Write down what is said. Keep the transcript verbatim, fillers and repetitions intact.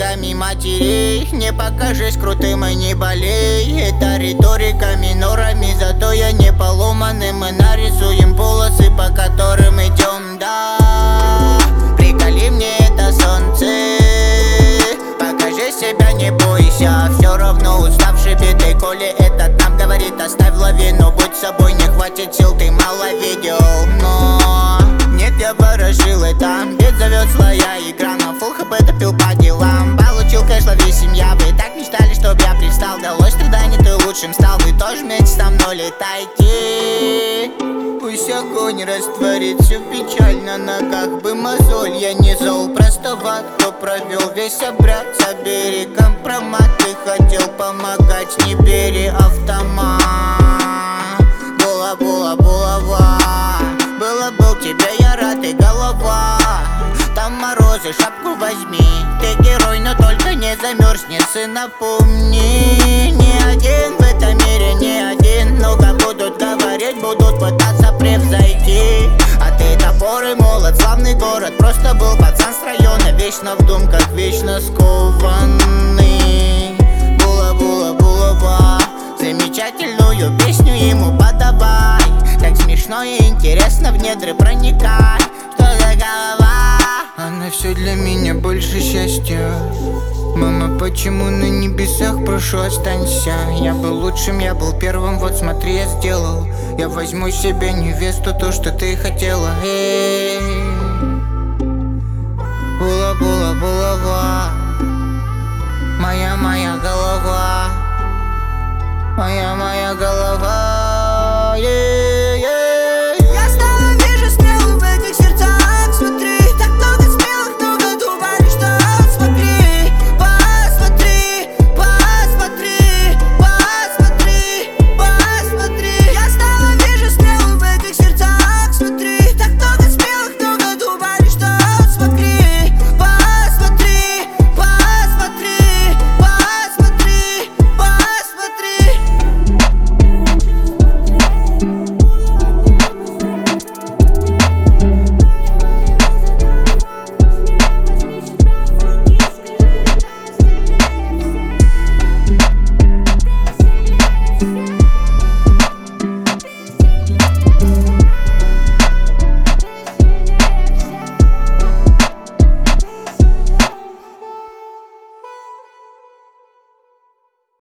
языками матерей. Не покажись крутым и не болей. Это риторика минорами, зато я не поломанный. Мы нарисуем полосы, по которым идем, да. Приколи мне это солнце, покажи себя, не бойся. Все равно уставший битый, коли этот нам говорит, оставь лавину. Будь собой, не хватит сил, ты мало видел. Но нет, я ворожил это. Бит зовет злая игра, на фулл хп допил по делам. Получил кэш, лови семья. Вы так мечтали, чтоб я пристал. Далось страдание, ты лучшим стал. Вы тоже вместе со мной летайте. Пусть огонь растворит всю печаль на ногах. Бы мозоль, я не зол, просто в ад. Кто провел весь обряд, забери компромат. Ты хотел помогать, не бери автомат. Була, була, булава. Было, был тебе я рад и голова. Там морозы, шапку возьми. Ты герой, но только не замерзнешь. И напомни, не один в этом мире, не один. Много будут говорить, будут пытаться превзойти. А ты топор и молот, славный город. Просто был пацан с района, вечно в думках, вечно скованный. Була, була, булава. Замечательную песню ему подавай. Так смешно и интересно, в недры проникай. Что за голова? Она все для меня больше счастья. Мама, почему на небесах, прошу, останься. Я был лучшим, я был первым, вот смотри, я сделал. Я возьму себе невесту, то, что ты хотела. Эй.